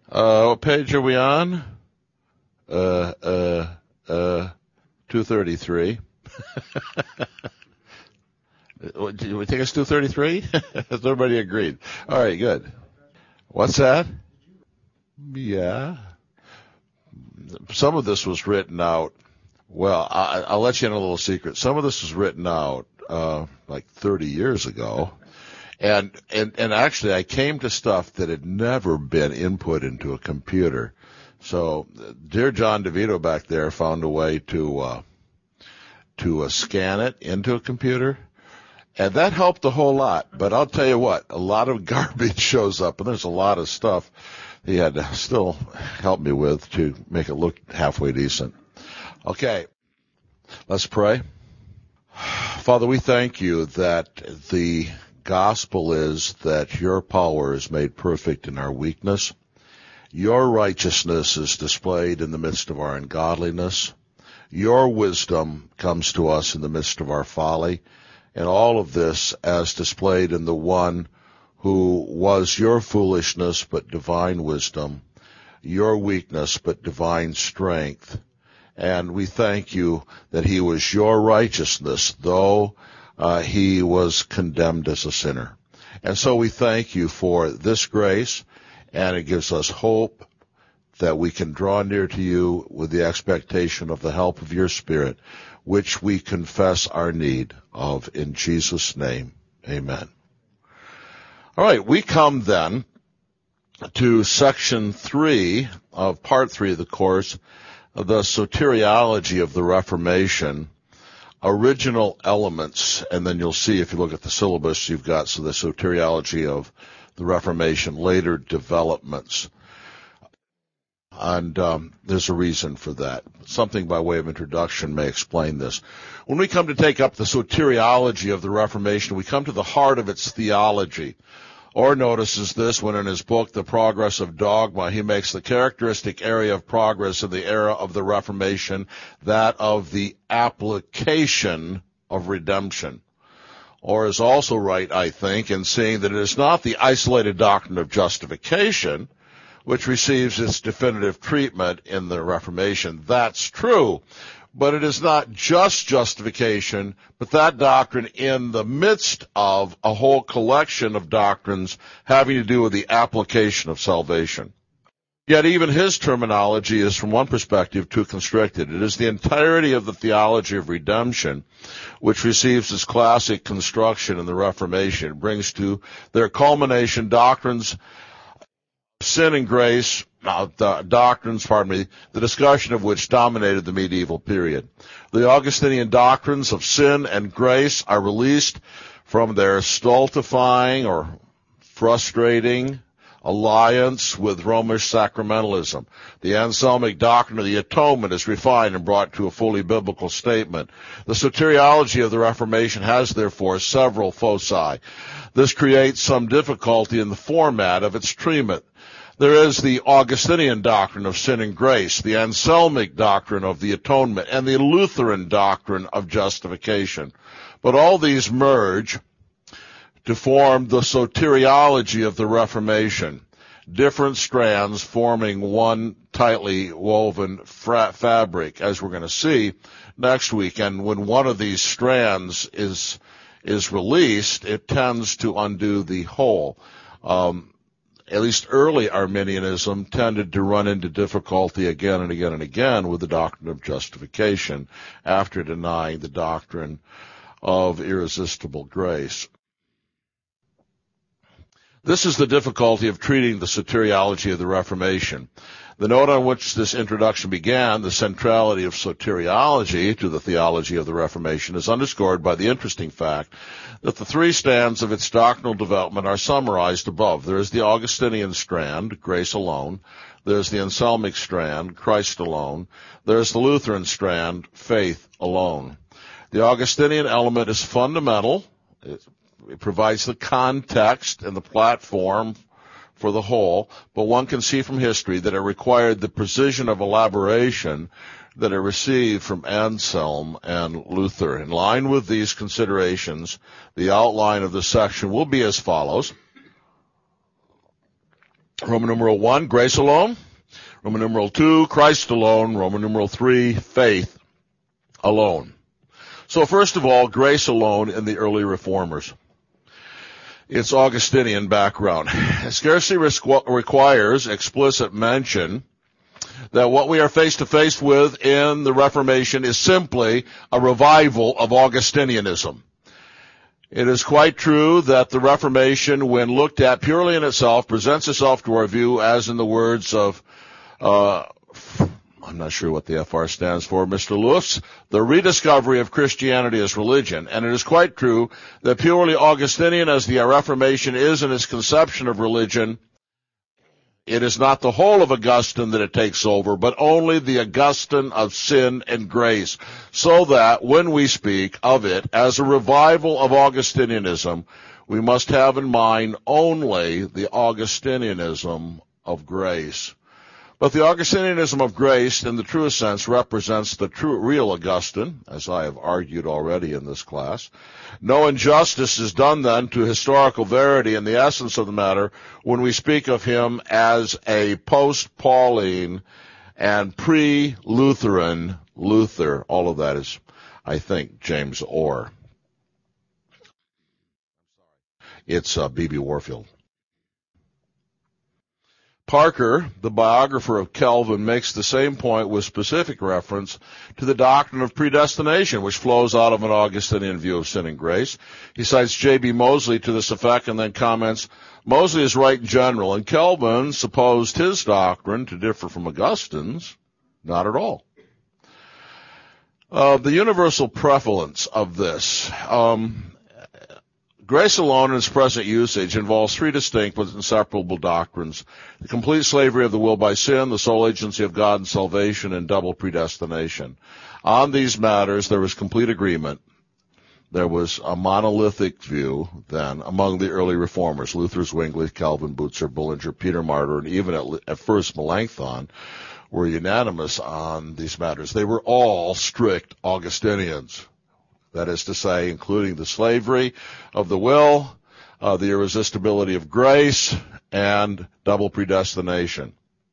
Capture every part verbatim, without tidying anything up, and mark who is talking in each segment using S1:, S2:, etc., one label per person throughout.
S1: Uh, what page are we on? Uh, uh, uh, two thirty-three. Did we take us two thirty-three? Has everybody agreed? All right, good. What's that? Yeah. Some of this was written out. Well, I, I'll let you in a little secret. Some of this was written out uh, like thirty years ago. And, and, and actually I came to stuff that had never been input into a computer. So, dear John DeVito back there found a way to, uh, to uh, scan it into a computer. And that helped a whole lot. But I'll tell you what, a lot of garbage shows up, and there's a lot of stuff he had to still help me with to make it look halfway decent. Okay, let's pray. Father, we thank you that the gospel is that your power is made perfect in our weakness. Your righteousness is displayed in the midst of our ungodliness. Your wisdom comes to us in the midst of our folly. And all of this as displayed in the one who was your foolishness but divine wisdom, your weakness but divine strength. And we thank you that he was your righteousness, though uh, he was condemned as a sinner. And so we thank you for this grace, and it gives us hope that we can draw near to you with the expectation of the help of your Spirit, which we confess our need of. In Jesus' name, amen. All right, we come then to section three of part three of the course, the soteriology of the Reformation, original elements, and then you'll see if you look at the syllabus, you've got so the soteriology of the Reformation, later developments. And um, there's a reason for that. Something by way of introduction may explain this. When we come to take up the soteriology of the Reformation, we come to the heart of its theology. Orr notices this when in his book, The Progress of Dogma, he makes the characteristic area of progress in the era of the Reformation that of the application of redemption. Orr is also right, I think, in saying that it is not the isolated doctrine of justification which receives its definitive treatment in the Reformation. That's true. But it is not just justification, but that doctrine in the midst of a whole collection of doctrines having to do with the application of salvation. Yet even his terminology is, from one perspective, too constricted. It is the entirety of the theology of redemption which receives its classic construction in the Reformation. It brings to their culmination doctrines sin and grace, uh, the doctrines, pardon me, the discussion of which dominated the medieval period. The Augustinian doctrines of sin and grace are released from their stultifying or frustrating alliance with Romish sacramentalism. The Anselmic doctrine of the atonement is refined and brought to a fully biblical statement. The soteriology of the Reformation has, therefore, several foci. This creates some difficulty in the format of its treatment. There is the Augustinian doctrine of sin and grace, the Anselmic doctrine of the atonement, and the Lutheran doctrine of justification. But all these merge to form the soteriology of the Reformation, different strands forming one tightly woven fra- fabric, as we're going to see next week. And when one of these strands is is released, it tends to undo the whole. Um, At least early Arminianism tended to run into difficulty again and again and again with the doctrine of justification after denying the doctrine of irresistible grace. This is the difficulty of treating the soteriology of the Reformation. The note on which this introduction began, the centrality of soteriology to the theology of the Reformation, is underscored by the interesting fact that the three strands of its doctrinal development are summarized above. There is the Augustinian strand, grace alone. There's the Anselmic strand, Christ alone. There's the Lutheran strand, faith alone. The Augustinian element is fundamental. It, it provides the context and the platform for the whole, but one can see from history that it required the precision of elaboration that it received from Anselm and Luther. In line with these considerations, the outline of the section will be as follows. Roman numeral one, grace alone. Roman numeral two, Christ alone. Roman numeral three, faith alone. So first of all, grace alone in the early reformers. Its Augustinian background. It scarcely requires explicit mention that what we are face to face with in the Reformation is simply a revival of Augustinianism. It is quite true that the Reformation, when looked at purely in itself, presents itself to our view as in the words of, uh, I'm not sure what the F R stands for, Mister Lewis, the rediscovery of Christianity as religion. And it is quite true that purely Augustinian as the Reformation is in its conception of religion, it is not the whole of Augustine that it takes over, but only the Augustine of sin and grace, so that when we speak of it as a revival of Augustinianism, we must have in mind only the Augustinianism of grace. But the Augustinianism of grace, in the truest sense, represents the true, real Augustine, as I have argued already in this class. No injustice is done then to historical verity and the essence of the matter when we speak of him as a post-Pauline and pre-Lutheran Luther. All of that is, I think, James Orr. It's uh, B B Warfield. Parker, the biographer of Calvin, makes the same point with specific reference to the doctrine of predestination, which flows out of an Augustinian view of sin and grace. He cites J B Moseley to this effect and then comments, Moseley is right in general, and Calvin supposed his doctrine to differ from Augustine's. Not at all. Uh, the universal prevalence of this. Um, Grace alone in its present usage involves three distinct but inseparable doctrines: the complete slavery of the will by sin, the sole agency of God in salvation, and double predestination. On these matters, there was complete agreement. There was a monolithic view then among the early reformers: Luther, Zwingli, Calvin, Butzer, Bullinger, Peter Martyr, and even at, at first Melanchthon were unanimous on these matters. They were all strict Augustinians. That is to say, including the slavery of the will, uh, the irresistibility of grace, and double predestination.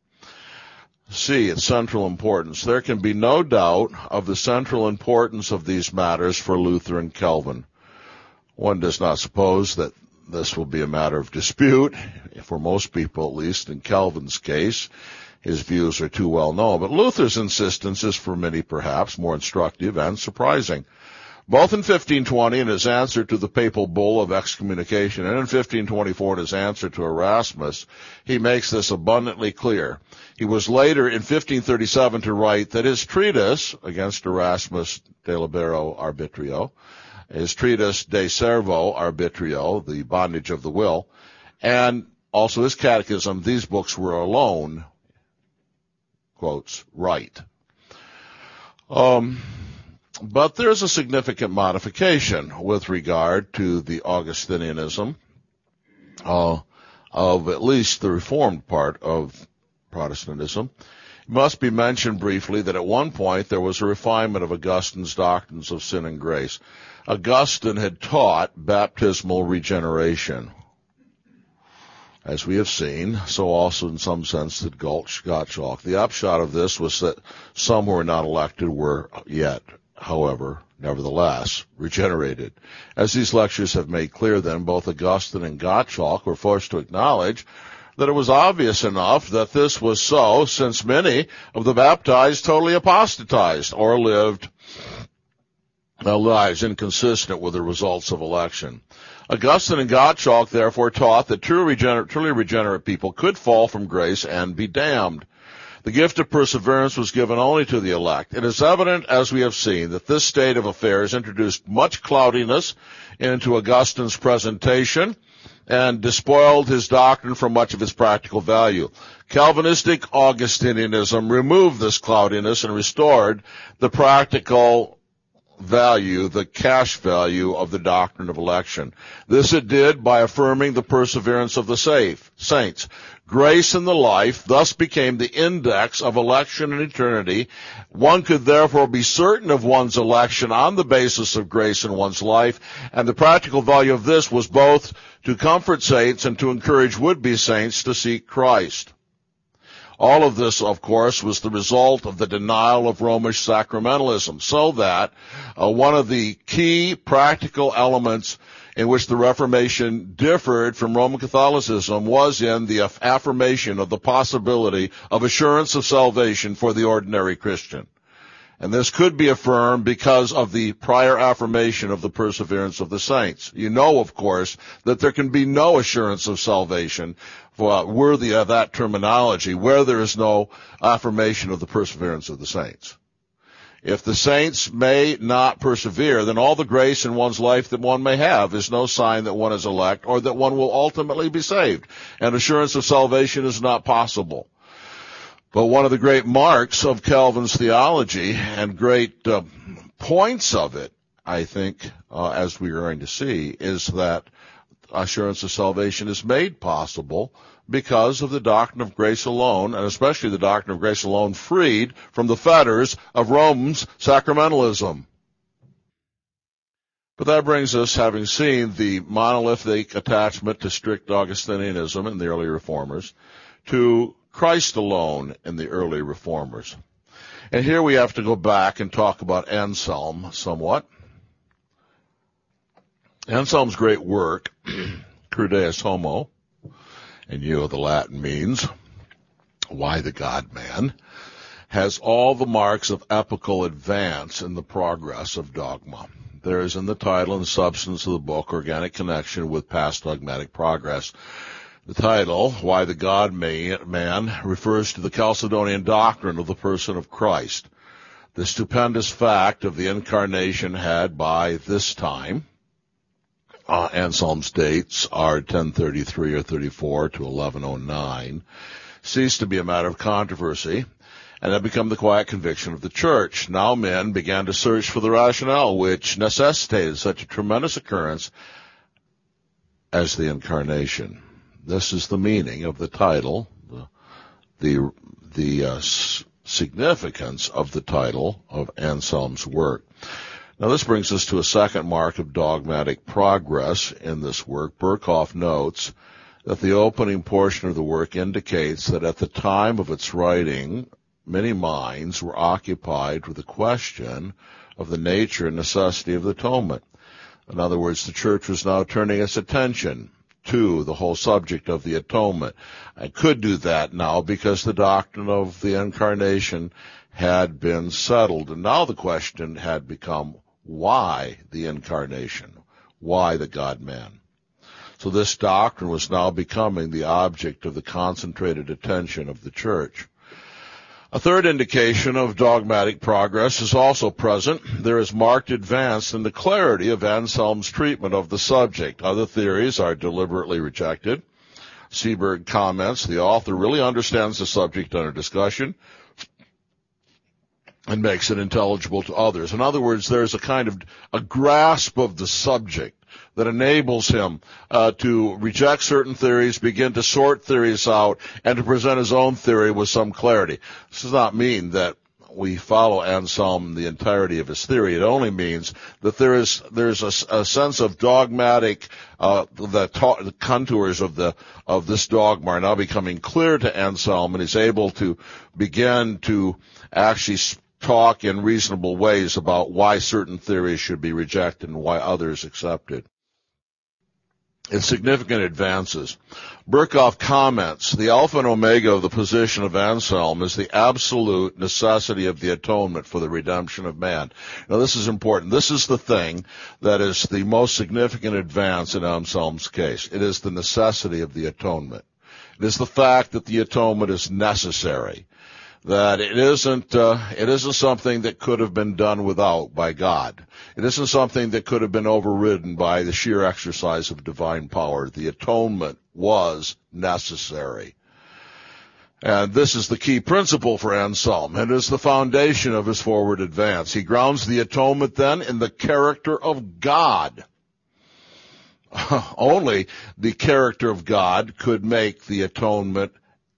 S1: C, its central importance. There can be no doubt of the central importance of these matters for Luther and Calvin. One does not suppose that this will be a matter of dispute, for most people at least. In Calvin's case, his views are too well known. But Luther's insistence is for many perhaps more instructive and surprising. Both in fifteen twenty in his answer to the papal bull of excommunication and in fifteen twenty-four in his answer to Erasmus, he makes this abundantly clear. He was later in fifteen thirty-seven to write that his treatise against Erasmus de libero arbitrio, his treatise de servo arbitrio, the bondage of the will, and also his catechism, these books were alone, quotes, right. Um... But there's a significant modification with regard to the Augustinianism uh, of at least the Reformed part of Protestantism. It must be mentioned briefly that at one point there was a refinement of Augustine's doctrines of sin and grace. Augustine had taught baptismal regeneration. As we have seen, so also in some sense did Gottschalk. The upshot of this was that some who were not elected were yet, however, nevertheless, regenerated. As these lectures have made clear then, both Augustine and Gottschalk were forced to acknowledge that it was obvious enough that this was so, since many of the baptized totally apostatized or lived uh, lives inconsistent with the results of election. Augustine and Gottschalk therefore taught that true regenerate, truly regenerate people could fall from grace and be damned. The gift of perseverance was given only to the elect. It is evident, as we have seen, that this state of affairs introduced much cloudiness into Augustine's presentation and despoiled his doctrine from much of its practical value. Calvinistic Augustinianism removed this cloudiness and restored the practical value, the cash value of the doctrine of election. This it did by affirming the perseverance of the safe, saints. Grace in the life thus became the index of election and eternity. One could therefore be certain of one's election on the basis of grace in one's life, and the practical value of this was both to comfort saints and to encourage would-be saints to seek Christ. All of this, of course, was the result of the denial of Romish sacramentalism, so that uh, one of the key practical elements in which the Reformation differed from Roman Catholicism was in the affirmation of the possibility of assurance of salvation for the ordinary Christian. And this could be affirmed because of the prior affirmation of the perseverance of the saints. You know, of course, that there can be no assurance of salvation uh, worthy of that terminology where there is no affirmation of the perseverance of the saints. If the saints may not persevere, then all the grace in one's life that one may have is no sign that one is elect or that one will ultimately be saved. And assurance of salvation is not possible. But one of the great marks of Calvin's theology and great uh, points of it, I think, uh, as we are going to see, is that assurance of salvation is made possible because of the doctrine of grace alone, and especially the doctrine of grace alone freed from the fetters of Rome's sacramentalism. But that brings us, having seen the monolithic attachment to strict Augustinianism in the early reformers, to Christ alone in the early reformers. And here we have to go back and talk about Anselm somewhat. Anselm's great work, Cur Deus Homo, and you know the Latin means, Why the God-Man, has all the marks of epical advance in the progress of dogma. There is in the title and substance of the book organic connection with past dogmatic progress. The title, Why the God-Man, refers to the Chalcedonian doctrine of the person of Christ. The stupendous fact of the incarnation had by this time, uh, Anselm's dates are ten thirty-three or thirty-four to eleven oh nine, ceased to be a matter of controversy, and had become the quiet conviction of the Church. Now men began to search for the rationale which necessitated such a tremendous occurrence as the incarnation. This is the meaning of the title, the the, the uh, s- significance of the title of Anselm's work. Now this brings us to a second mark of dogmatic progress in this work. Berkhoff notes that the opening portion of the work indicates that at the time of its writing, many minds were occupied with the question of the nature and necessity of the atonement. In other words, the Church was now turning its attention to the whole subject of the atonement. I could do that now because the doctrine of the incarnation had been settled. And now the question had become, why the incarnation? Why the God-Man? So this doctrine was now becoming the object of the concentrated attention of the Church. A third indication of dogmatic progress is also present. There is marked advance in the clarity of Anselm's treatment of the subject. Other theories are deliberately rejected. Seeberg comments, the author really understands the subject under discussion and makes it intelligible to others. In other words, there's a kind of a grasp of the subject that enables him uh, to reject certain theories, begin to sort theories out, and to present his own theory with some clarity. This does not mean that we follow Anselm the entirety of his theory. It only means that there is there's a, a sense of dogmatic uh, the, ta- the contours of the of this dogma are now becoming clear to Anselm, and he's able to begin to actually talk in reasonable ways about why certain theories should be rejected and why others accepted. In significant advances, Berkhoff comments, the alpha and omega of the position of Anselm is the absolute necessity of the atonement for the redemption of man. Now this is important. This is the thing that is the most significant advance in Anselm's case. It is the necessity of the atonement. It is the fact that the atonement is necessary. That it isn't, uh, it isn't something that could have been done without by God. It isn't something that could have been overridden by the sheer exercise of divine power. The atonement was necessary. And this is the key principle for Anselm, and is the foundation of his forward advance. He grounds the atonement then in the character of God. Only the character of God could make the atonement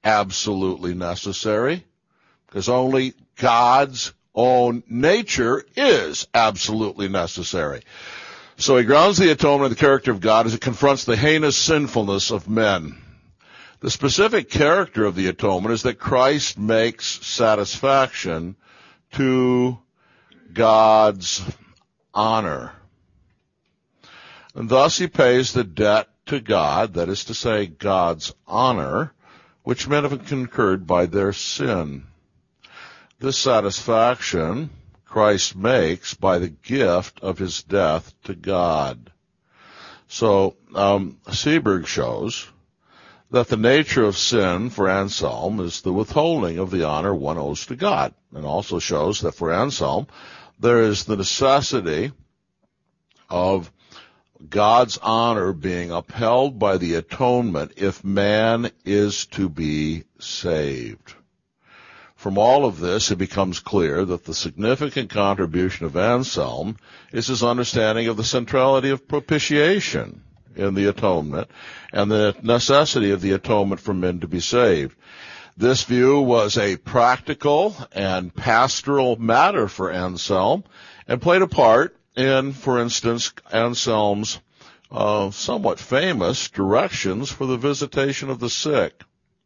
S1: absolutely necessary, because only God's own nature is absolutely necessary. So he grounds the atonement in the character of God as it confronts the heinous sinfulness of men. The specific character of the atonement is that Christ makes satisfaction to God's honor. And thus he pays the debt to God, that is to say, God's honor, which men have incurred by their sin. This satisfaction Christ makes by the gift of his death to God. So, um, Seeberg shows that the nature of sin for Anselm is the withholding of the honor one owes to God, and also shows that for Anselm there is the necessity of God's honor being upheld by the atonement if man is to be saved. From all of this, it becomes clear that the significant contribution of Anselm is his understanding of the centrality of propitiation in the atonement and the necessity of the atonement for men to be saved. This view was a practical and pastoral matter for Anselm and played a part in, for instance, Anselm's uh, somewhat famous directions for the visitation of the sick.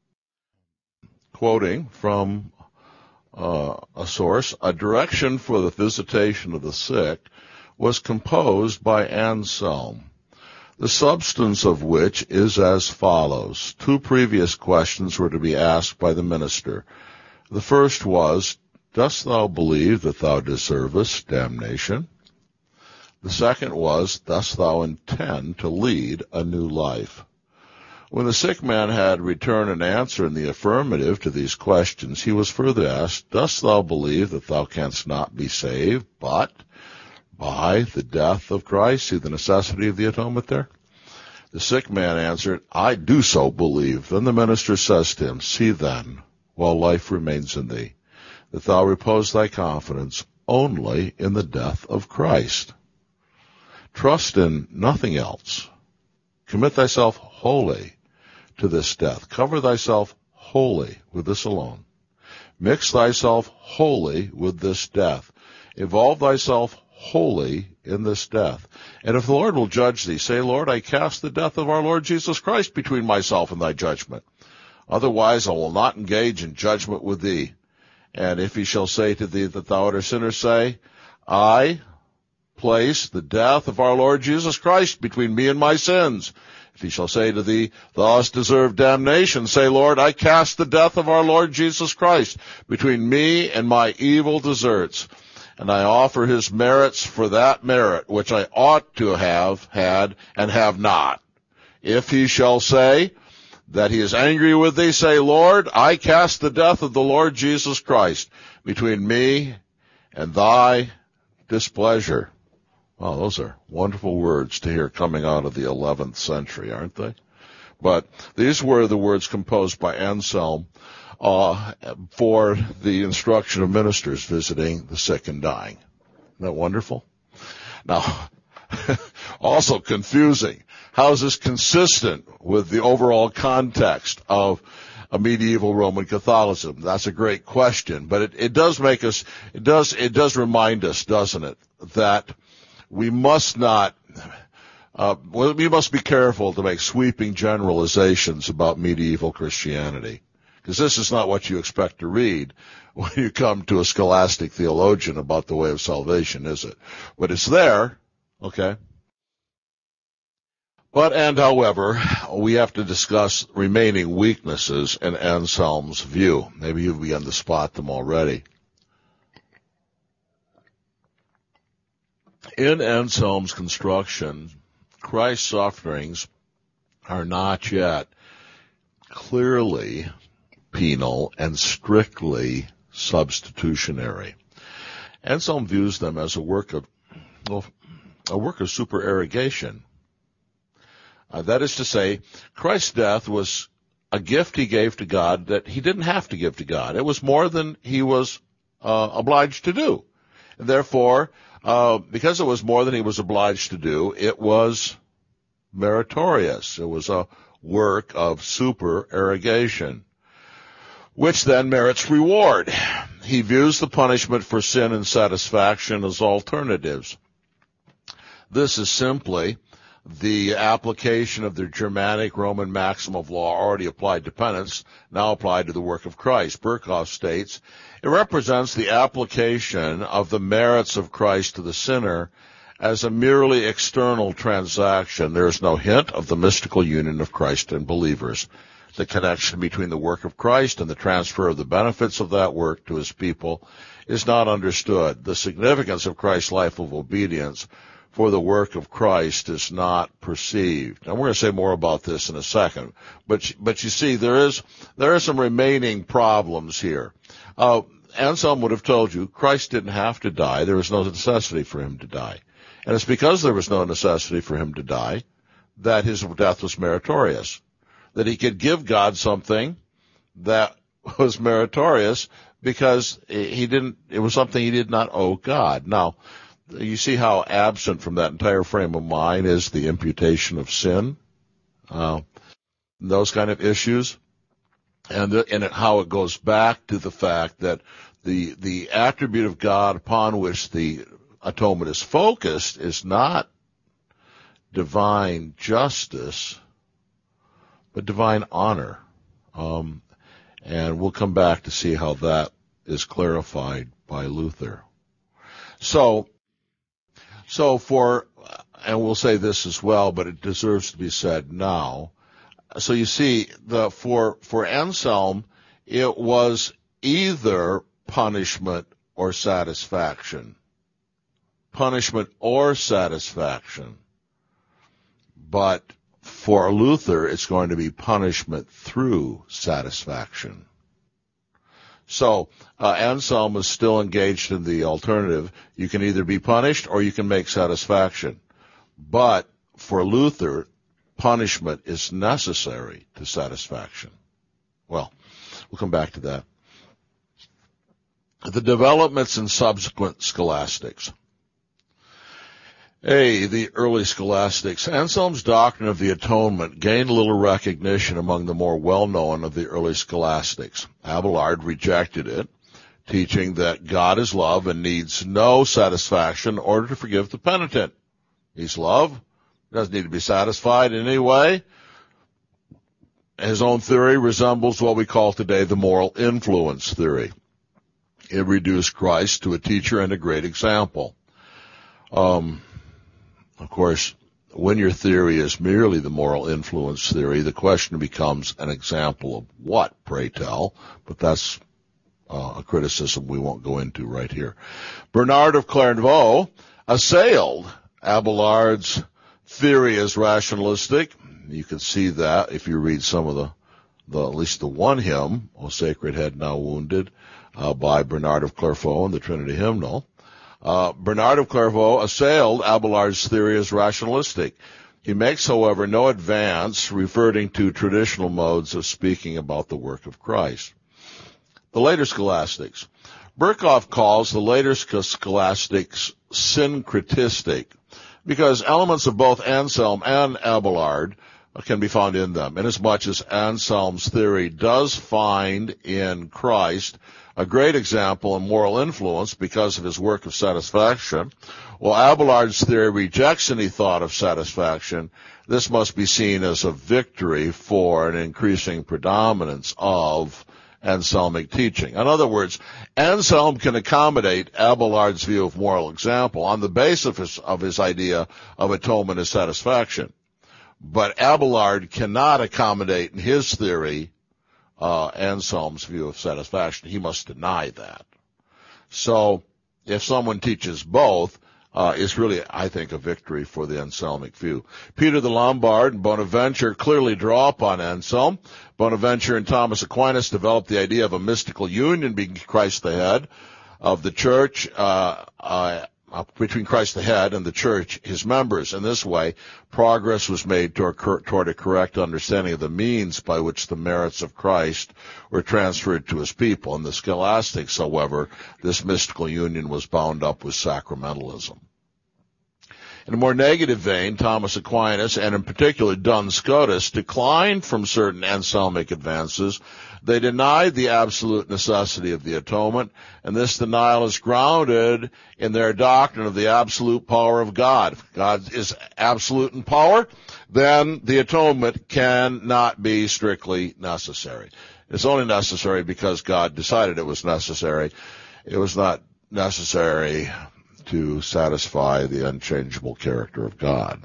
S1: Quoting from uh, a source, a direction for the visitation of the sick was composed by Anselm, the substance of which is as follows. Two previous questions were to be asked by the minister. The first was, dost thou believe that thou deservest damnation? The second was, dost thou intend to lead a new life? When the sick man had returned an answer in the affirmative to these questions, he was further asked, dost thou believe that thou canst not be saved, but by the death of Christ? See the necessity of the atonement there? The sick man answered, I do so believe. Then the minister says to him, see then, while life remains in thee, that thou repose thy confidence only in the death of Christ. Trust in nothing else. Commit thyself wholly to this death. Cover thyself wholly with this alone. Mix thyself wholly with this death. Involve thyself wholly in this death. And if the Lord will judge thee, say, Lord, I cast the death of our Lord Jesus Christ between myself and thy judgment. Otherwise I will not engage in judgment with thee. And if he shall say to thee that thou art a sinner, say, I place the death of our Lord Jesus Christ between me and my sins. If he shall say to thee, thou hast deserved damnation, say, Lord, I cast the death of our Lord Jesus Christ between me and my evil deserts. And I offer his merits for that merit which I ought to have had and have not. If he shall say that he is angry with thee, say, Lord, I cast the death of the Lord Jesus Christ between me and thy displeasure. Wow, those are wonderful words to hear coming out of the eleventh century, aren't they? But these were the words composed by Anselm uh, for the instruction of ministers visiting the sick and dying. Isn't that wonderful? Now, also confusing. How is this consistent with the overall context of a medieval Roman Catholicism? That's a great question, but it, it does make us, it does, it does remind us, doesn't it, that we must not, uh, we must be careful to make sweeping generalizations about medieval Christianity, because this is not what you expect to read when you come to a scholastic theologian about the way of salvation, is it? But it's there, okay? But, and however, we have to discuss remaining weaknesses in Anselm's view. Maybe you've begun to spot them already. In Anselm's construction, Christ's sufferings are not yet clearly penal and strictly substitutionary. Anselm views them as a work of, well, a work of supererogation. Uh, that is to say, Christ's death was a gift he gave to God that he didn't have to give to God. It was more than he was uh, obliged to do. And therefore, uh, because it was more than he was obliged to do, it was meritorious. It was a work of supererogation. which then merits reward. He views the punishment for sin and satisfaction as alternatives. This is simply the application of the Germanic Roman maxim of law already applied to penance, now applied to the work of Christ. Berkhoff states, it represents the application of the merits of Christ to the sinner as a merely external transaction. There is no hint of the mystical union of Christ and believers. The connection between the work of Christ and the transfer of the benefits of that work to his people is not understood. The significance of Christ's life of obedience for the work of Christ is not perceived. And we're going to say more about this in a second. But, but you see, there is, there are some remaining problems here. Uh, Anselm would have told you Christ didn't have to die. There was no necessity for him to die. And it's because there was no necessity for him to die that his death was meritorious. That he could give God something that was meritorious because he didn't, it was something he did not owe God. Now, you see how absent from that entire frame of mind is the imputation of sin, uh, those kind of issues, and the, and how it goes back to the fact that the the attribute of God upon which the atonement is focused is not divine justice, but divine honor, um, and we'll come back to see how that is clarified by Luther. So. So for, and we'll say this as well, but it deserves to be said now. So you see, the, for, for Anselm, it was either punishment or satisfaction. Punishment or satisfaction. But for Luther, it's going to be punishment through satisfaction. So, uh, Anselm is still engaged in the alternative. You can either be punished or you can make satisfaction. But for Luther, punishment is necessary to satisfaction. Well, we'll come back to that. The developments in subsequent scholastics. A, the early scholastics. Anselm's doctrine of the atonement gained little recognition among the more well-known of the early scholastics. Abelard rejected it, teaching that God is love and needs no satisfaction in order to forgive the penitent. He's love, doesn't need to be satisfied in any way. His own theory resembles what we call today the moral influence theory. It reduced Christ to a teacher and a great example. Um, Of course, when your theory is merely the moral influence theory, the question becomes an example of what, pray tell? But that's uh, a criticism we won't go into right here. Bernard of Clairvaux assailed Abelard's theory as rationalistic. You can see that if you read some of the, the at least the one hymn, O Sacred Head Now Wounded, uh, by Bernard of Clairvaux in the Trinity Hymnal. Uh, Bernard of Clairvaux assailed Abelard's theory as rationalistic. He makes, however, no advance referring to traditional modes of speaking about the work of Christ. The later scholastics. Berkhoff calls the later scholastics syncretistic because elements of both Anselm and Abelard can be found in them, inasmuch as Anselm's theory does find in Christ a great example in moral influence because of his work of satisfaction. While Abelard's theory rejects any thought of satisfaction, this must be seen as a victory for an increasing predominance of Anselmic teaching. In other words, Anselm can accommodate Abelard's view of moral example on the basis of his, of his idea of atonement as satisfaction. But Abelard cannot accommodate in his theory Uh, Anselm's view of satisfaction. He must deny that. So, if someone teaches both, uh, it's really, I think, a victory for the Anselmic view. Peter the Lombard and Bonaventure clearly draw upon Anselm. Bonaventure and Thomas Aquinas developed the idea of a mystical union between Christ the head of the church, uh, uh, between Christ the head and the church, his members. In this way, progress was made toward, toward a correct understanding of the means by which the merits of Christ were transferred to his people. In the scholastics, however, this mystical union was bound up with sacramentalism. In a more negative vein, Thomas Aquinas, and in particular Duns Scotus, declined from certain Anselmic advances. They denied the absolute necessity of the atonement, and this denial is grounded in their doctrine of the absolute power of God. If God is absolute in power, then the atonement cannot be strictly necessary. It's only necessary because God decided it was necessary. It was not necessary to satisfy the unchangeable character of God.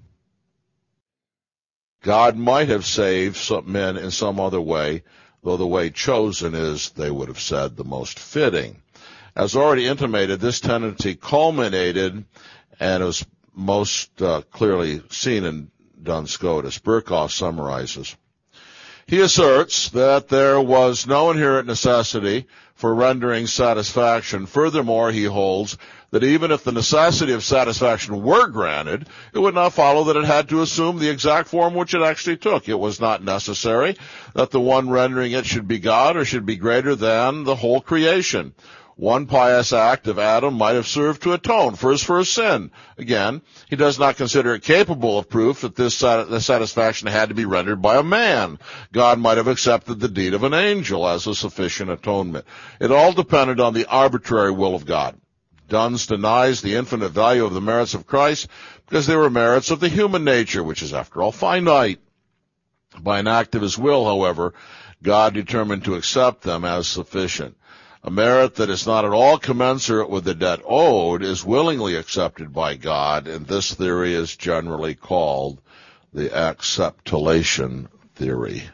S1: God might have saved some men in some other way, though the way chosen is, they would have said, the most fitting. As already intimated, this tendency culminated and was most uh, clearly seen in Duns Scotus. Berkhoff summarizes. He asserts that there was no inherent necessity for rendering satisfaction. Furthermore, he holds that even if the necessity of satisfaction were granted, it would not follow that it had to assume the exact form which it actually took. It was not necessary that the one rendering it should be God or should be greater than the whole creation. One pious act of Adam might have served to atone for his first sin. Again, he does not consider it capable of proof that this the satisfaction had to be rendered by a man. God might have accepted the deed of an angel as a sufficient atonement. It all depended on the arbitrary will of God. Duns denies the infinite value of the merits of Christ because they were merits of the human nature, which is, after all, finite. By an act of his will, however, God determined to accept them as sufficient. A merit that is not at all commensurate with the debt owed is willingly accepted by God, and this theory is generally called the acceptolation theory.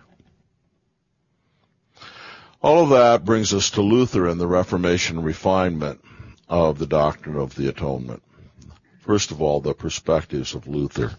S1: All of that brings us to Luther and the Reformation refinement of the doctrine of the atonement. First of all, the perspectives of Luther.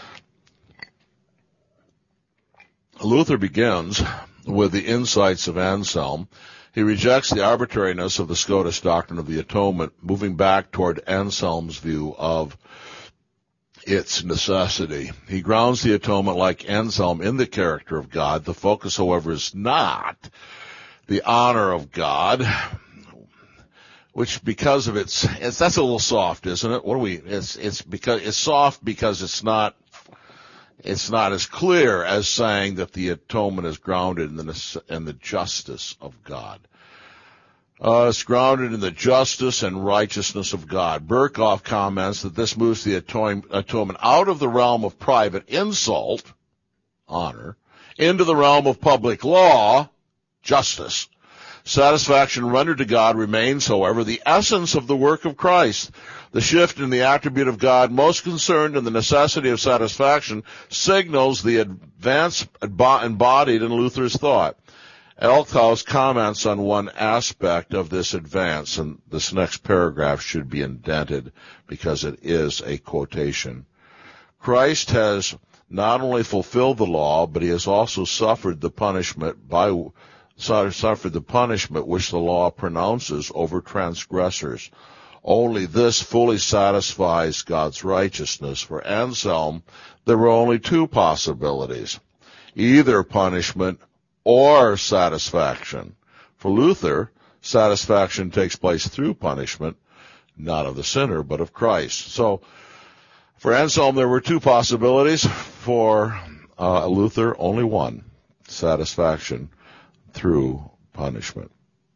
S1: Luther begins with the insights of Anselm. He rejects the arbitrariness of the Scotus doctrine of the atonement, moving back toward Anselm's view of its necessity. He grounds the atonement, like Anselm, in the character of God. The focus, however, is not the honor of God, which because of its, it's, that's a little soft, isn't it? What do we, it's, it's because, it's soft because it's not, it's not as clear as saying that the atonement is grounded in the, in the justice of God. Uh, it's grounded in the justice and righteousness of God. Berkhoff comments that this moves the atonement out of the realm of private insult, honor, into the realm of public law, justice. Satisfaction rendered to God remains, however, the essence of the work of Christ. The shift in the attribute of God most concerned in the necessity of satisfaction signals the advance embodied in Luther's thought. Elkhaus comments on one aspect of this advance, and this next paragraph should be indented because it is a quotation. Christ has not only fulfilled the law, but he has also suffered the punishment by suffered the punishment which the law pronounces over transgressors. Only this fully satisfies God's righteousness. For Anselm, there were only two possibilities, either punishment or satisfaction. For Luther, satisfaction takes place through punishment, not of the sinner, but of Christ. So, for Anselm, there were two possibilities. For uh, Luther, only one, satisfaction through punishment.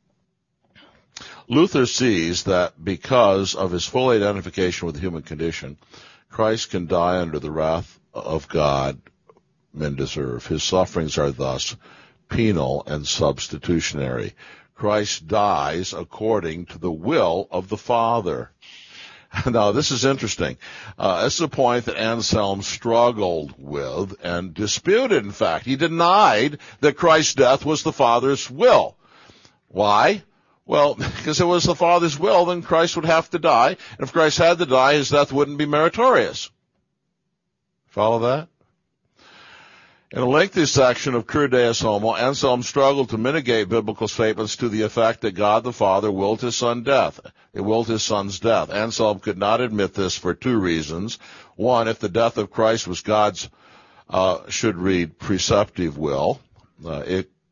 S1: Luther sees that because of his full identification with the human condition, Christ can die under the wrath of God men deserve. His sufferings are thus penal and substitutionary. Christ dies according to the will of the Father. Now, this is interesting. Uh, this is a point that Anselm struggled with and disputed, in fact. He denied that Christ's death was the Father's will. Why? Well, because it was the Father's will, then Christ would have to die. And if Christ had to die, his death wouldn't be meritorious. Follow that? In a lengthy section of Cur Deus Homo, Anselm struggled to mitigate biblical statements to the effect that God the Father willed his son death. He willed his son's death. Anselm could not admit this for two reasons. One, if the death of Christ was God's, uh, should read preceptive will, uh, it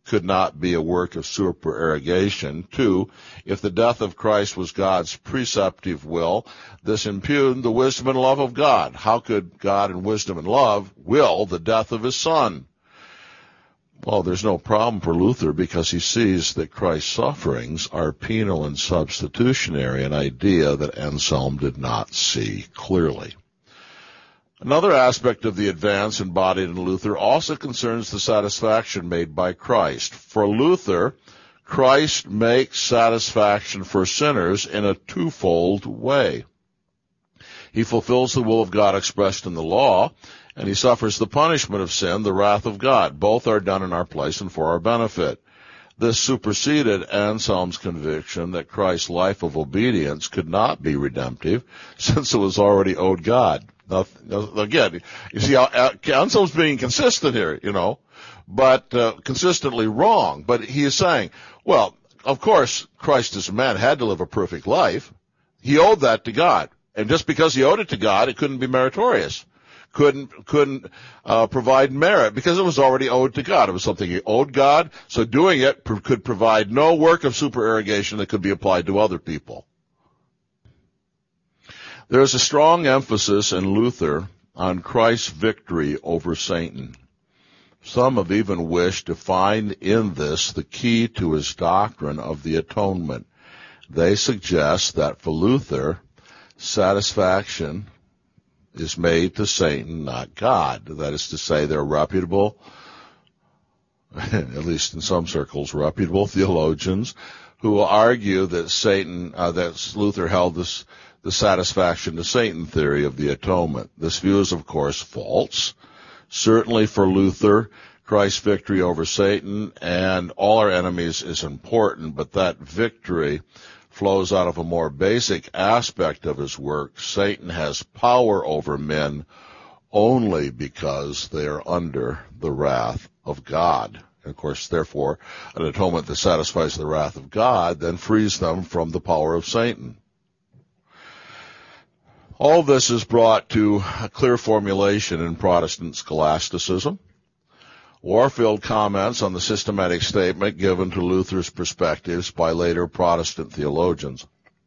S1: could not be a work of supererogation. Two, if the death of Christ was God's preceptive will, this impugned the wisdom and love of God. How could God in wisdom and love will the death of his Son? Well, there's no problem for Luther because he sees that Christ's sufferings are penal and substitutionary, an idea that Anselm did not see clearly. Another aspect of the advance embodied in Luther also concerns the satisfaction made by Christ. For Luther, Christ makes satisfaction for sinners in a twofold way. He fulfills the will of God expressed in the law, and he suffers the punishment of sin, the wrath of God. Both are done in our place and for our benefit. This superseded Anselm's conviction that Christ's life of obedience could not be redemptive, since it was already owed God. Now, again, you see how Anselm's being consistent here, you know, but uh, consistently wrong. But he is saying, well, of course, Christ as a man had to live a perfect life. He owed that to God. And just because he owed it to God, it couldn't be meritorious. Couldn't, couldn't, uh, provide merit because it was already owed to God. It was something he owed God, so doing it pr- could provide no work of supererogation that could be applied to other people. There is a strong emphasis in Luther on Christ's victory over Satan. Some have even wished to find in this the key to his doctrine of the atonement. They suggest that for Luther, satisfaction is made to Satan, not God. That is to say, they're reputable, at least in some circles, reputable theologians who will argue that Satan, uh, that Luther held this, the satisfaction to Satan theory of the atonement. This view is, of course, false. Certainly for Luther, Christ's victory over Satan and all our enemies is important, but that victory flows out of a more basic aspect of his work. Satan has power over men only because they are under the wrath of God. And of course, therefore, an atonement that satisfies the wrath of God then frees them from the power of Satan. All this is brought to a clear formulation in Protestant scholasticism. Warfield comments on the systematic statement given to Luther's perspectives by later Protestant theologians.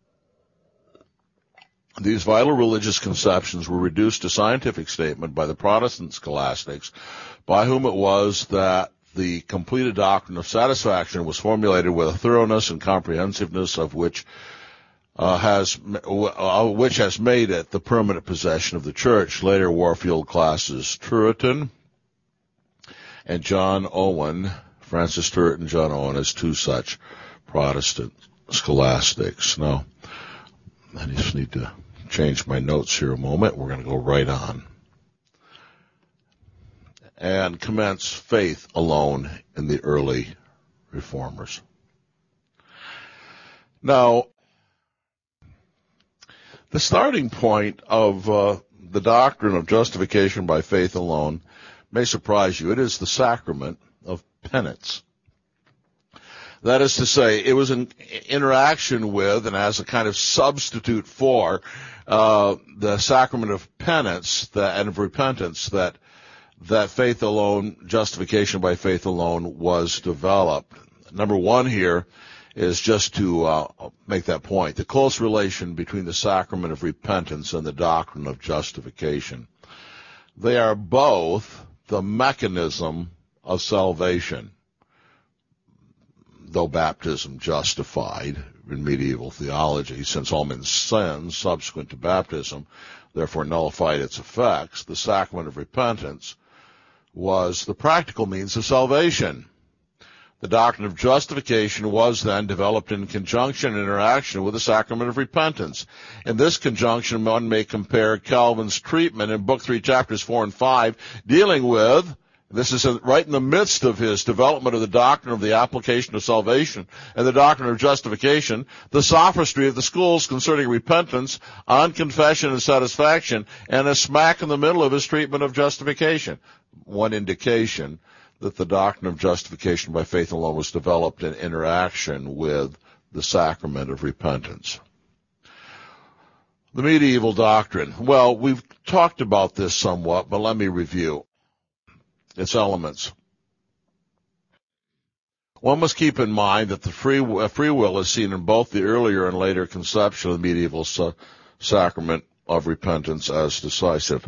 S1: These vital religious conceptions were reduced to scientific statement by the Protestant scholastics, by whom it was that the completed doctrine of satisfaction was formulated with a thoroughness and comprehensiveness of which uh, has uh, which has made it the permanent possession of the Church. Later Warfield classes Turretin and John Owen, Francis Turret and John Owen, as two such Protestant scholastics. Now, I just need to change my notes here a moment. We're going to go right on. And commence faith alone in the early reformers. Now, the starting point of uh, the doctrine of justification by faith alone may surprise you. It is the sacrament of penance. That is to say, it was an interaction with and as a kind of substitute for uh, the sacrament of penance that, and of repentance that that faith alone, justification by faith alone, was developed. Number one here is just to uh, make that point, the close relation between the sacrament of repentance and the doctrine of justification. They are both the mechanism of salvation. Though baptism justified in medieval theology, since all men's sins subsequent to baptism therefore nullified its effects, the sacrament of repentance was the practical means of salvation. The doctrine of justification was then developed in conjunction and interaction with the sacrament of repentance. In this conjunction, one may compare Calvin's treatment in Book three, Chapters four and five, dealing with, this is right in the midst of his development of the doctrine of the application of salvation and the doctrine of justification, the sophistry of the schools concerning repentance on confession and satisfaction, and a smack in the middle of his treatment of justification. One indication that the doctrine of justification by faith alone was developed in interaction with the sacrament of repentance. The medieval doctrine. Well, we've talked about this somewhat, but let me review its elements. One must keep in mind that the free, uh, free will is seen in both the earlier and later conception of the medieval sa- sacrament of repentance as decisive.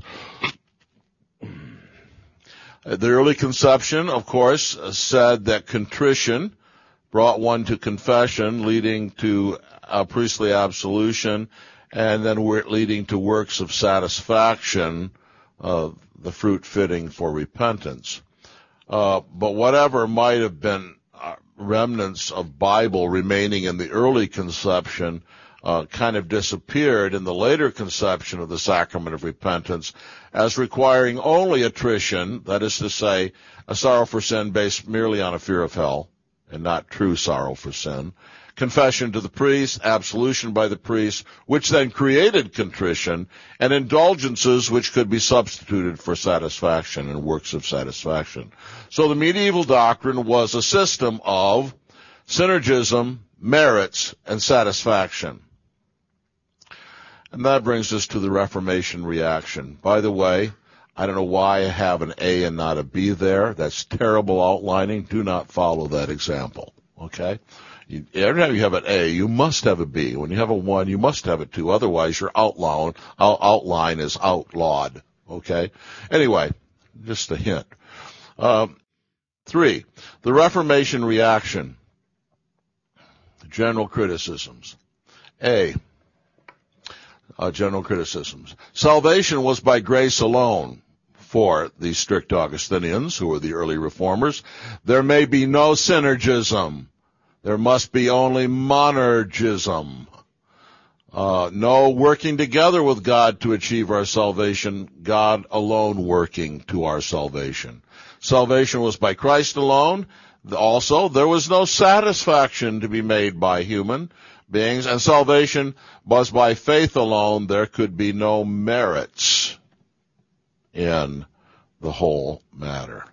S1: The early conception, of course, said that contrition brought one to confession, leading to a priestly absolution, and then leading to works of satisfaction, uh, the fruit fitting for repentance. Uh, but whatever might have been remnants of Bible remaining in the early conception uh, kind of disappeared in the later conception of the sacrament of repentance as requiring only attrition, that is to say, a sorrow for sin based merely on a fear of hell and not true sorrow for sin, confession to the priest, absolution by the priest, which then created contrition, and indulgences which could be substituted for satisfaction and works of satisfaction. So the medieval doctrine was a system of synergism, merits, and satisfaction. And that brings us to the Reformation reaction. By the way, I don't know why I have an A and not a B there. That's terrible outlining. Do not follow that example. Okay? You, every time you have an A, you must have a B. When you have a one, you must have a two. Otherwise, your outline, outline is outlawed. Okay? Anyway, just a hint. Um, three, the Reformation reaction. General criticisms. A, uh, general criticisms. Salvation was by grace alone. For the strict Augustinians, who were the early reformers, there may be no synergism. There must be only monergism. Uh, no working together with God to achieve our salvation, God alone working to our salvation. Salvation was by Christ alone. Also, there was no satisfaction to be made by human beings, and salvation was by faith alone. There could be no merits in the whole matter.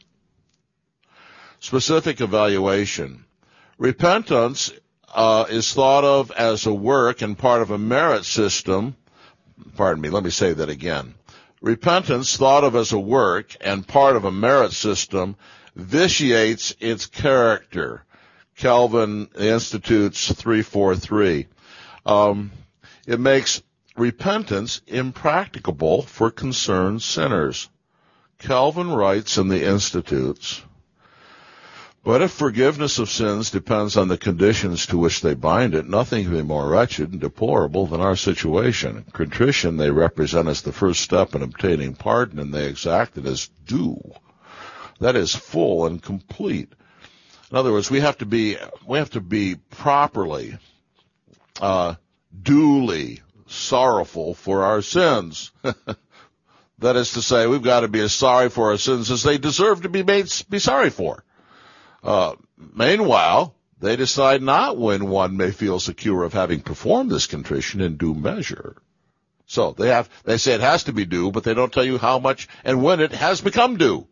S1: Specific evaluation. Repentance uh, is thought of as a work and part of a merit system. Pardon me, let me say that again. Repentance, thought of as a work and part of a merit system, vitiates its character. Calvin Institutes three forty-three. Um, it makes repentance impracticable for concerned sinners. Calvin writes in the Institutes, but if forgiveness of sins depends on the conditions to which they bind it, nothing can be more wretched and deplorable than our situation. Contrition they represent as the first step in obtaining pardon, and they exact it as due. That is full and complete. In other words, we have to be, we have to be properly, uh, duly sorrowful for our sins. That is to say, we've got to be as sorry for our sins as they deserve to be made, be sorry for. Uh, meanwhile, they decide not when one may feel secure of having performed this contrition in due measure. So they have, they say it has to be due, but they don't tell you how much and when it has become due.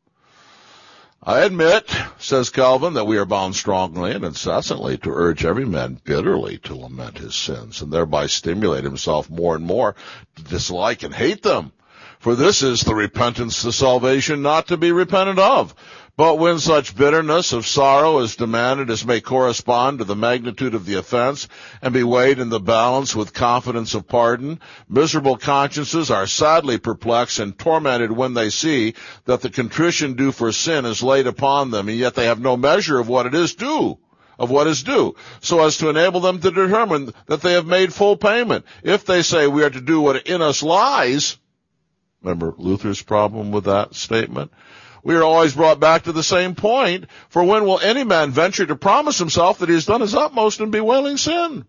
S1: I admit, says Calvin, that we are bound strongly and incessantly to urge every man bitterly to lament his sins and thereby stimulate himself more and more to dislike and hate them. For this is the repentance to salvation not to be repented of. But when such bitterness of sorrow is demanded as may correspond to the magnitude of the offense and be weighed in the balance with confidence of pardon, miserable consciences are sadly perplexed and tormented when they see that the contrition due for sin is laid upon them, and yet they have no measure of what it is due, of what is due, so as to enable them to determine that they have made full payment. If they say we are to do what in us lies, remember Luther's problem with that statement? We are always brought back to the same point, for when will any man venture to promise himself that he has done his utmost in bewailing sin?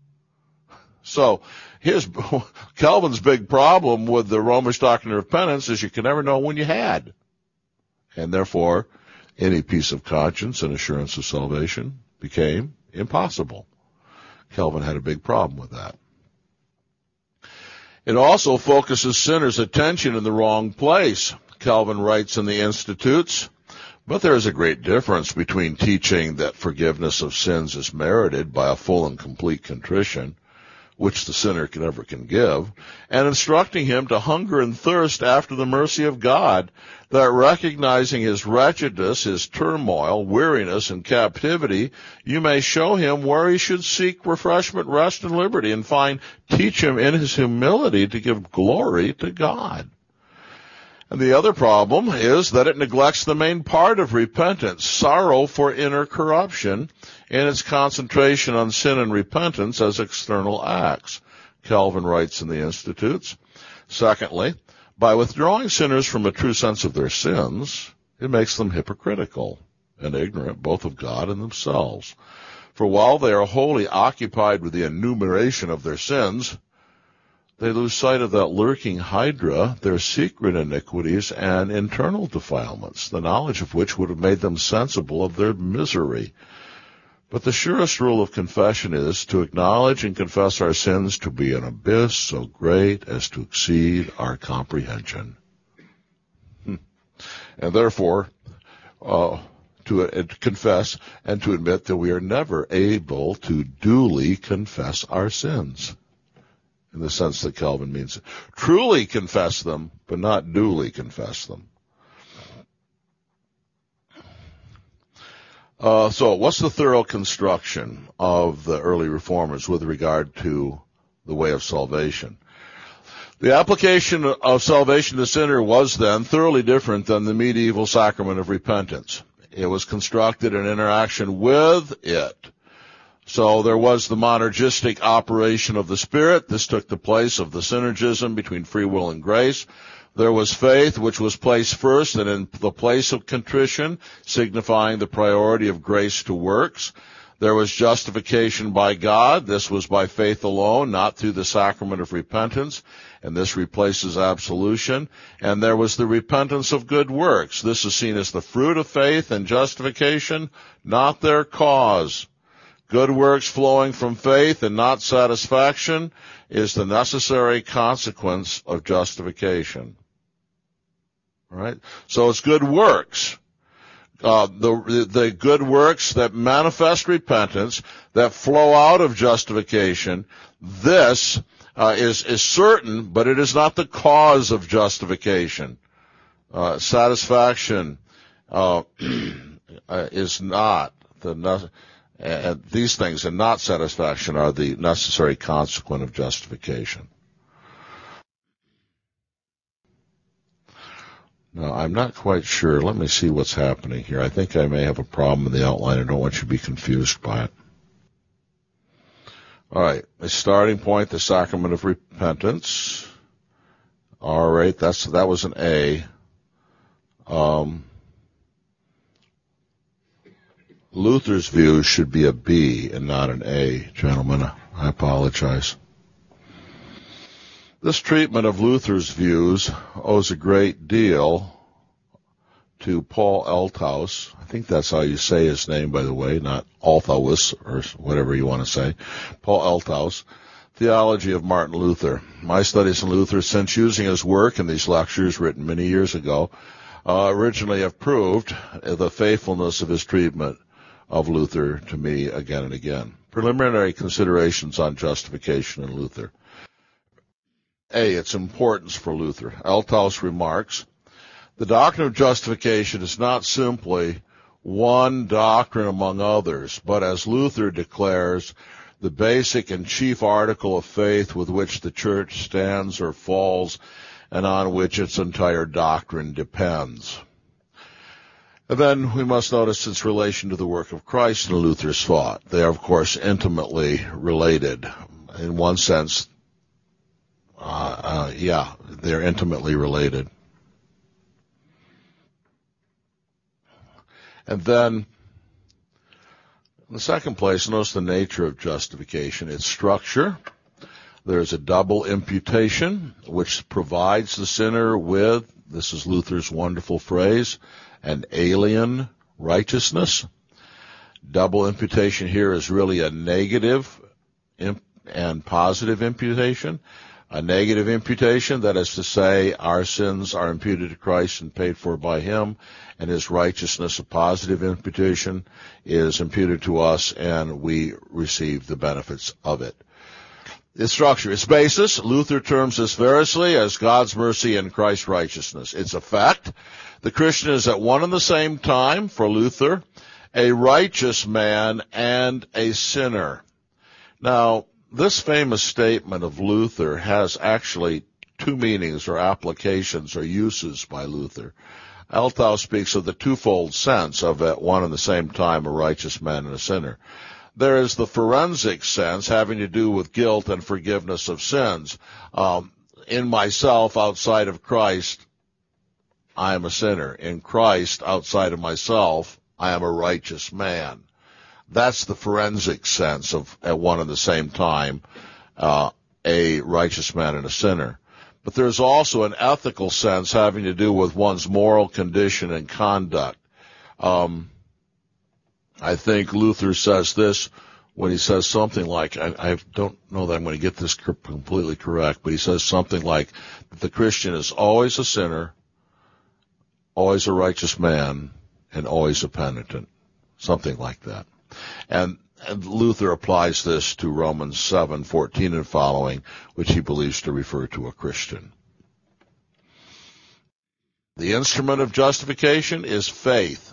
S1: So, his, Calvin's big problem with the Romish doctrine of penance is you can never know when you had. And therefore, any peace of conscience and assurance of salvation became impossible. Calvin had a big problem with that. It also focuses sinners' attention in the wrong place. Calvin writes in the Institutes, but there is a great difference between teaching that forgiveness of sins is merited by a full and complete contrition, which the sinner can ever can give, and instructing him to hunger and thirst after the mercy of God, that recognizing his wretchedness, his turmoil, weariness, and captivity, you may show him where he should seek refreshment, rest, and liberty, and find, teach him in his humility to give glory to God. And the other problem is that it neglects the main part of repentance, sorrow for inner corruption, in its concentration on sin and repentance as external acts. Calvin writes in the Institutes. Secondly, by withdrawing sinners from a true sense of their sins, it makes them hypocritical and ignorant both of God and themselves. For while they are wholly occupied with the enumeration of their sins, they lose sight of that lurking hydra, their secret iniquities and internal defilements, the knowledge of which would have made them sensible of their misery. But the surest rule of confession is to acknowledge and confess our sins to be an abyss so great as to exceed our comprehension. And therefore, uh, to uh, confess and to admit that we are never able to duly confess our sins, in the sense that Calvin means it. Truly confess them, but not duly confess them. Uh, so what's the thorough construction of the early reformers with regard to the way of salvation? The application of salvation to the sinner was then thoroughly different than the medieval sacrament of repentance. It was constructed in interaction with it. So there was the monergistic operation of the Spirit. This took the place of the synergism between free will and grace. There was faith, which was placed first and in the place of contrition, signifying the priority of grace to works. There was justification by God. This was by faith alone, not through the sacrament of repentance, and this replaces absolution. And there was the repentance of good works. This is seen as the fruit of faith and justification, not their cause. Good works flowing from faith and not satisfaction is the necessary consequence of justification. All right? So it's good works. Uh, the, the good works that manifest repentance, that flow out of justification, this uh, is, is certain, but it is not the cause of justification. Uh, satisfaction uh, is not the and these things and not satisfaction are the necessary consequence of justification. Now, I'm not quite sure. Let me see what's happening here. I think I may have a problem in the outline. I don't want you to be confused by it. All right. A starting point, the sacrament of repentance. All right. That's, that was an A. Um, Luther's view should be a B and not an A, gentlemen. I apologize. This treatment of Luther's views owes a great deal to Paul Althaus. I think that's how you say his name, by the way, not Althaus or whatever you want to say. Paul Althaus, Theology of Martin Luther. My studies in Luther, since using his work in these lectures written many years ago, uh, originally have proved the faithfulness of his treatment of Luther to me again and again. Preliminary considerations on justification in Luther. A, its importance for Luther. Althaus remarks, the doctrine of justification is not simply one doctrine among others, but as Luther declares, the basic and chief article of faith with which the church stands or falls and on which its entire doctrine depends. And then we must notice its relation to the work of Christ in Luther's thought. They are, of course, intimately related. In one sense, uh, uh, yeah, they're intimately related. And then, in the second place, notice the nature of justification. Its structure. There's a double imputation, which provides the sinner with, this is Luther's wonderful phrase, an alien righteousness. Double imputation here is really a negative imp- and positive imputation. A negative imputation, that is to say, our sins are imputed to Christ and paid for by Him, and His righteousness, a positive imputation, is imputed to us, and we receive the benefits of it. Its structure, its basis, Luther terms this variously as God's mercy and Christ's righteousness. Its effect, the Christian is at one and the same time, for Luther, a righteous man and a sinner. Now, this famous statement of Luther has actually two meanings or applications or uses by Luther. Although speaks of the twofold sense of at one and the same time a righteous man and a sinner. There is the forensic sense having to do with guilt and forgiveness of sins. Um, in myself, outside of Christ, I am a sinner. In Christ, outside of myself, I am a righteous man. That's the forensic sense of at one and the same time, uh, a righteous man and a sinner. But there's also an ethical sense having to do with one's moral condition and conduct. Um, I think Luther says this when he says something like, I, I don't know that I'm going to get this completely correct, but he says something like that the Christian is always a sinner, always a righteous man, and always a penitent. Something like that. And, and Luther applies this to Romans seven fourteen and following, which he believes to refer to a Christian. The instrument of justification is faith.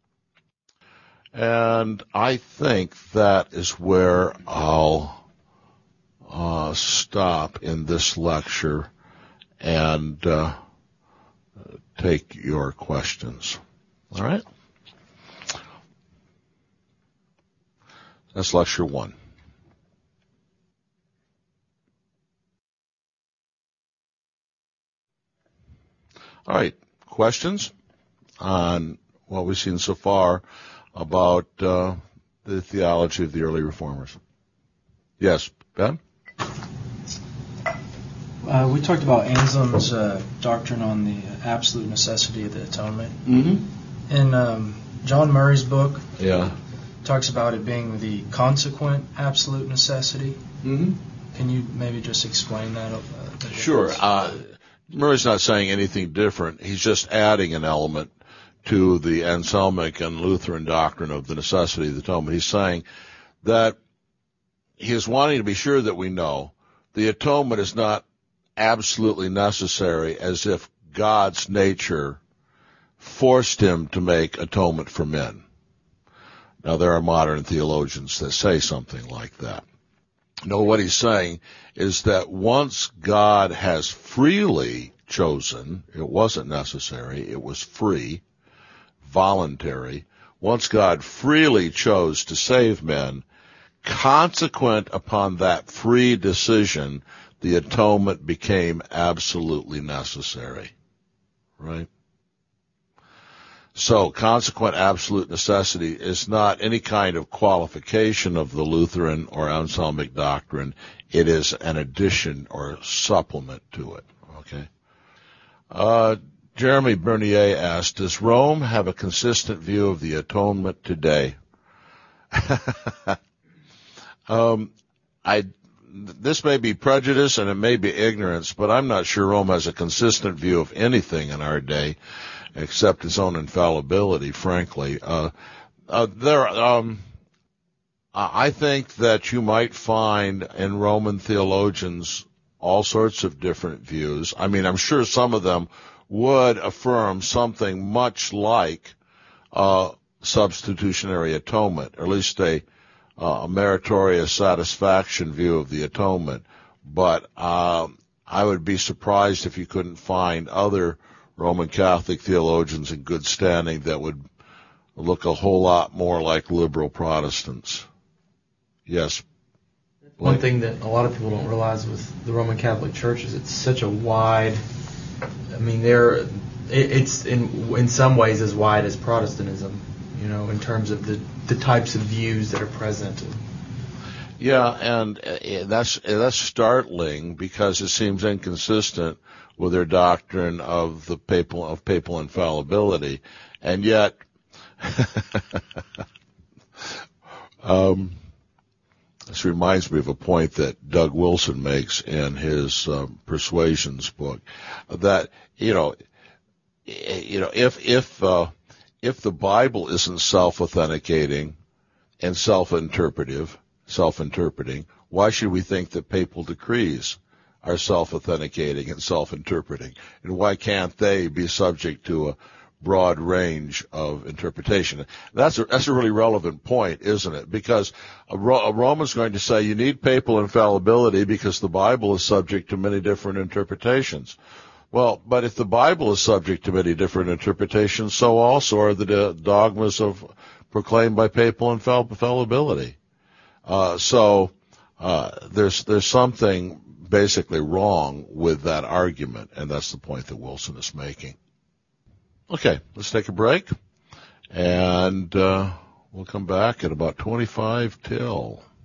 S1: And I think that is where I'll uh, stop in this lecture and uh, take your questions. All right? That's lecture one. All right. Questions on what we've seen so far about uh, the theology of the early reformers? Yes, Ben?
S2: Uh, we talked about Anselm's uh, doctrine on the absolute necessity of the atonement.
S1: Mm-hmm.
S2: In um, John Murray's book,
S1: yeah,
S2: talks about it being the consequent absolute necessity.
S1: Mm-hmm.
S2: Can you maybe just explain that? Uh,
S1: sure. Uh, Murray's not saying anything different. He's just adding an element to the Anselmic and Lutheran doctrine of the necessity of the atonement. He's saying that he is wanting to be sure that we know the atonement is not absolutely necessary, as if God's nature forced him to make atonement for men. Now, there are modern theologians that say something like that. No, what he's saying is that once God has freely chosen, it wasn't necessary, it was free, voluntary. Once God freely chose to save men, consequent upon that free decision, the atonement became absolutely necessary. Right? So, consequent absolute necessity is not any kind of qualification of the Lutheran or Anselmic doctrine. It is an addition or supplement to it. Okay. Uh, Jeremy Bernier asked, does Rome have a consistent view of the atonement today? um, I, this may be prejudice and it may be ignorance, but I'm not sure Rome has a consistent view of anything in our day, except its own infallibility, frankly. Uh, uh, there, um, I think that you might find in Roman theologians all sorts of different views. I mean, I'm sure some of them would affirm something much like uh, substitutionary atonement, or at least a, uh, a meritorious satisfaction view of the atonement. But um, I would be surprised if you couldn't find other Roman Catholic theologians in good standing that would look a whole lot more like liberal Protestants. Yes.
S3: One thing that a lot of people don't realize with the Roman Catholic Church is it's such a wide, I mean, there, it, it's in in some ways as wide as Protestantism, you know, in terms of the, the types of views that are present.
S1: Yeah, and that's that's startling because it seems inconsistent with their doctrine of the papal of papal infallibility, and yet, um, this reminds me of a point that Doug Wilson makes in his um, Persuasions book, that you know, you know, if if uh, if the Bible isn't self-authenticating and self-interpretive, self-interpreting, why should we think that papal decrees are self-authenticating and self-interpreting? And why can't they be subject to a broad range of interpretation? That's a, that's a really relevant point, isn't it? Because a, Ro- a Roman's going to say you need papal infallibility because the Bible is subject to many different interpretations. Well, but if the Bible is subject to many different interpretations, so also are the d- dogmas of proclaimed by papal infallibility. Uh, so uh, there's there's something basically wrong with that argument, and that's the point that Wilson is making. Okay, let's take a break, and uh, we'll come back at about twenty-five till.